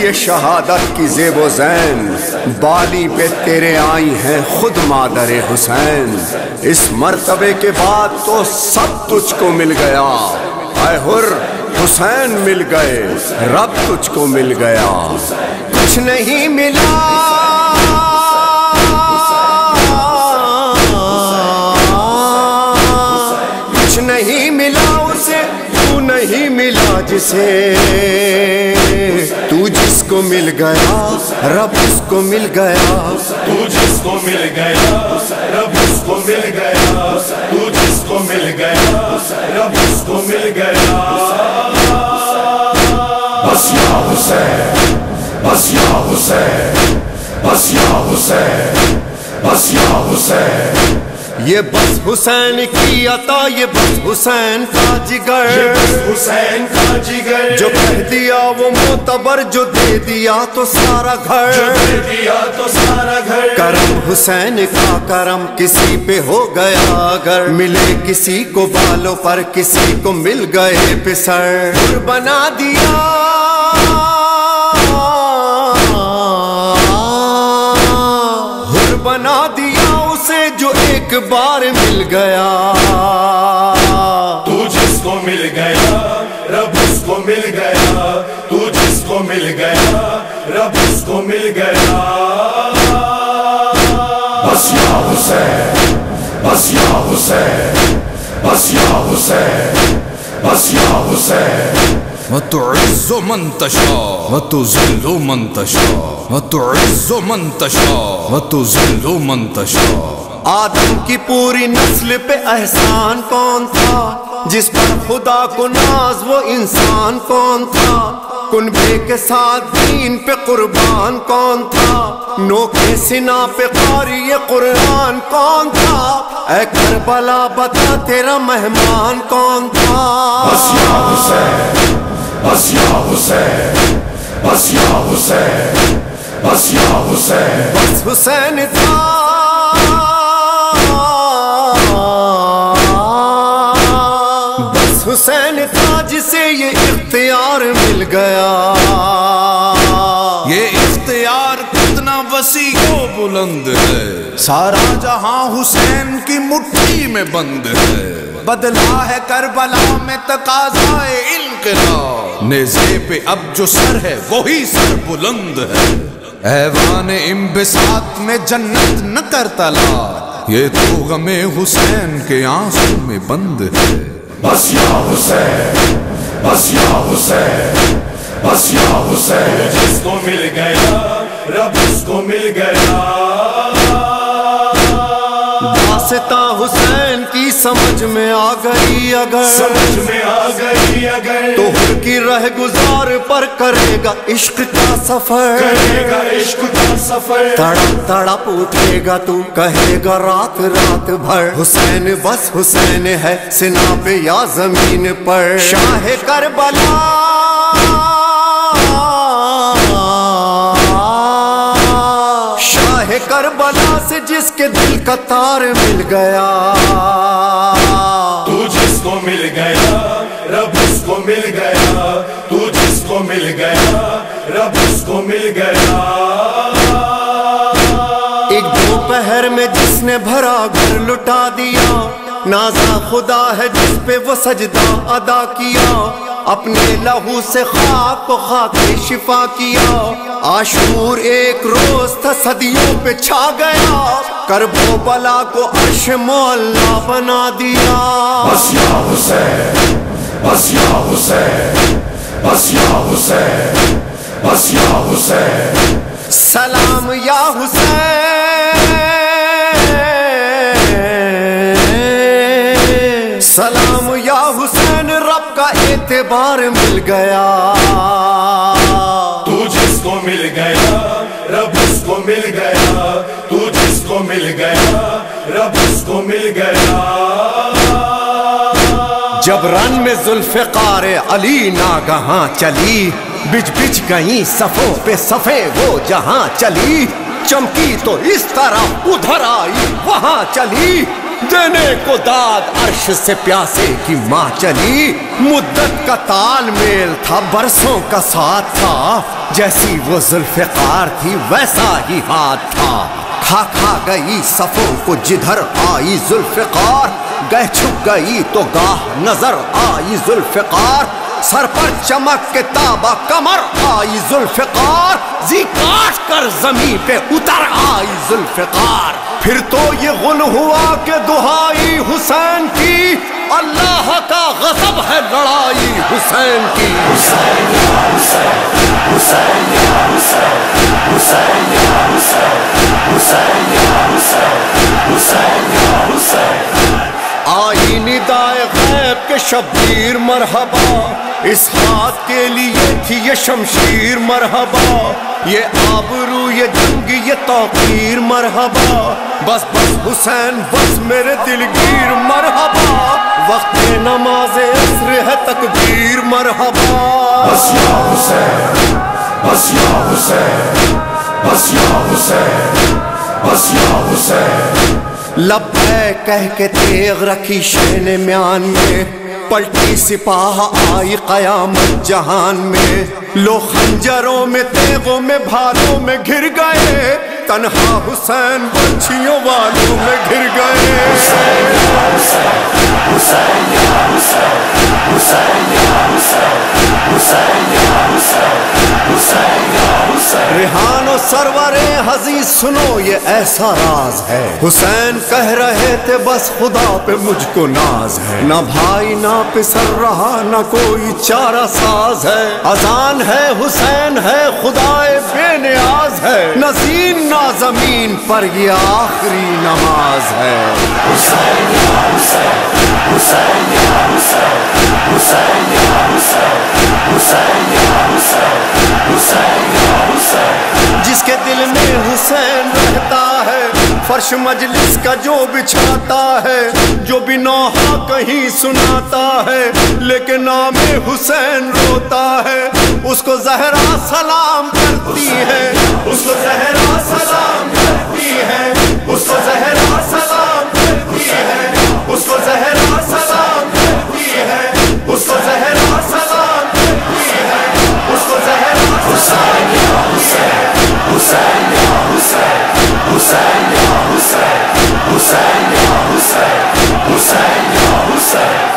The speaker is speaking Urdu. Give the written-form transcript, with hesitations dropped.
یہ شہادت کی زیب و زین، بالی پہ تیرے آئی ہیں خود مادر حسین۔ اس مرتبے کے بعد تو سب تجھ کو مل گیا، اے حر حسین مل گئے، رب تجھ کو مل گیا۔ کچھ نہیں ملا کچھ نہیں ملا اسے، تو نہیں ملا جسے، تو جس کو مل گیا رب اس کو مل گیا، تو جس کو مل گیا رب اس کو مل گیا، تو جس کو مل گیا رب اس کو مل گیا۔ بس یا حسین، بس یا حسین، بس یا حسین، بس یا حسین۔ یہ بس حسین کی عطا، یہ بس حسین کا جگر، یہ بس حسین کا جگر، جو کہہ دیا وہ معتبر، جو دے دیا تو سارا گھر، جو دے دیا تو سارا گھر۔ کرم حسین کا کرم کسی پہ ہو گیا اگر، ملے کسی کو بالوں پر کسی کو مل گئے پسر، حر بنا دیا حر بنا دیا اسے جو ایک بار مل گیا، تو جس کو مل گیا رب اس کو مل گیا، تو جس کو مل گیا رب اس کو مل گیا۔ بس یا حسین، بس یا حسین، بس یا حسین، بس یا حسین۔ وتعز من تشاء وتذل من تشاء وتعز من تشاء وتذل من تشاء۔ آدم کی پوری نسل پہ احسان کون تھا، جس پر خدا کو ناز وہ انسان کون تھا، کنبے کے ساتھ دین پہ قربان کون تھا، نوکے سنا پہ قاری قرآن کون تھا، اے کربلا بتا تیرا مہمان کون تھا۔ بس یا حسین، بس یا حسین، بس یا حسین، بس یا حسین۔ بس حسین تھا بس حسین تھا جسے یہ اختیار مل گیا، یہ اختیار کتنا وسیع و بلند ہے، سارا جہاں حسین کی مٹھی میں بند ہے، بدلا ہے کربلا میں تقاضائے انقلاب، نیزے پہ اب جو سر ہے وہی سر بلند ہے، ایوان انبساط میں جنت نہ کر تلا، یہ تو غم حسین کے آنسو میں بند ہے۔ بس یا حسین، بس یا حسین، بس یا حسین۔ جس کو مل گیا رب اس کو مل گیا۔ داستاں حسین کی سمجھ میں آ گئی اگر، سمجھ میں آ گئی اگر، تو حر کی رہ گزار پر کرے گا عشق کا سفر، کرے گا عشق کا سفر، تڑپ تڑپ اٹھے گا تو کہے گا رات رات بھر، حسین بس حسین ہے سنا پہ یا زمین پر، شاہ کربلا شاہ کربلا سے جس کے دل کا تار مل گیا، تو جس کو مل گیا رب اس کو مل گیا، تو جس کو مل گیا رب اس کو مل گیا۔ ایک دوپہر میں جس نے بھرا گھر لٹا دیا، نازا خدا ہے جس پہ وہ سجدہ ادا کیا، اپنے لہو سے خاک کو خاک شفا کیا، عاشور ایک روز تھا صدیوں پہ چھا گیا، کرب و بلا کو عرش معلا بنا دیا۔ بس یا حسین، بس یا حسین، بس یا حسین، بس یا حسین۔ سلام یا حسین، سلام یا حسین، رب کا اعتبار مل گیا، تو جس کو مل گیا رب اس کو مل گیا، تو جس کو مل گیا رب اس کو مل گیا۔ جب رن میں ذوالفقار علی ناگہاں چلی، بچ بچ گئیں صفوں پہ صفیں وہ جہاں چلی، چمکی تو اس طرح ادھر آئی وہاں چلی، دینے کو داد عرش سے پیاسے کی ماں چلی. مدت کا تال میل تھا برسوں کا ساتھ تھا, جیسی وہ ذوالفقار تھی ویسا ہی ہاتھ تھا. کھا کھا گئی صفوں کو جدھر آئی ذوالفقار, گہ چھپ گئی تو گاہ نظر آئی ذوالفقار. سر پر چمک کے تابا کمر آئی ذوالفقار, زی کاٹ کر زمین پہ اتر آئی ذوالفقار. پھر تو یہ غل ہوا کہ دہائی حسین کی, اللہ کا غضب ہے لڑائی حسین کی. حسین یا حسین, حسین یا حسین, حسین یا حسین, حسین یا حسین, حسین یا حسین. آئی ندائے غیب کے شبیر مرحبا, اس ہاتھ کے لیے تھی یہ شمشیر مرحبا. یہ آبرو یہ جنگ یہ توقیر مرحبا, بس بس حسین بس میرے دلگیر مرحبا. وقت نماز عصر ہے تکبیر مرحبا. بس یا حسین, بس یا حسین, بس یا حسین, بس یا حسین. لبیک کہہ کے تیغ رکھی شین میان میں, پلٹی سپاہ آئی قیامت جہان میں. لو خنجروں میں تیغوں میں بھالوں میں گر گئے, تنہا حسین بچھیوں والوں میں گر گئے. حسین یا حسین, حسین یا حسین, حسین یا حسین, حسین یا حسین, حسین یا حسین. ریحان و سرور حزیز سنو یہ ایسا راز ہے, حسین کہہ رہے تھے بس خدا پہ مجھ کو ناز ہے. نہ بھائی نہ پسر رہا نہ کوئی چارہ ساز ہے, اذان ہے حسین ہے خدائے بے نیاز ہے. نہ زین نہ زمین پر یہ آخری نماز ہے. حسین یا حسین, حسین یا حسین, حسین یا حسین, حسین یا حسین, حسین یا حسین. جس کے دل میں حسین رہتا ہے, فرش مجلس کا جو بچھاتا ہے, جو بھی نوحہ کہیں سناتا ہے, لیکن نام حسین روتا ہے. اس کو زہرا سلام کرتی ہے, اس کو زہرا سلام کرتی ہے, اس کو زہرا سلام کرتی ہے, اس کو زہرا سلام کرتی ہے, اس کو زہرا سلام کرتی ہے, اس کو زہرا. حسین یا حسین, حسین یا حسین, حسین یا حسین, حسین یا حسین, حسین یا حسین.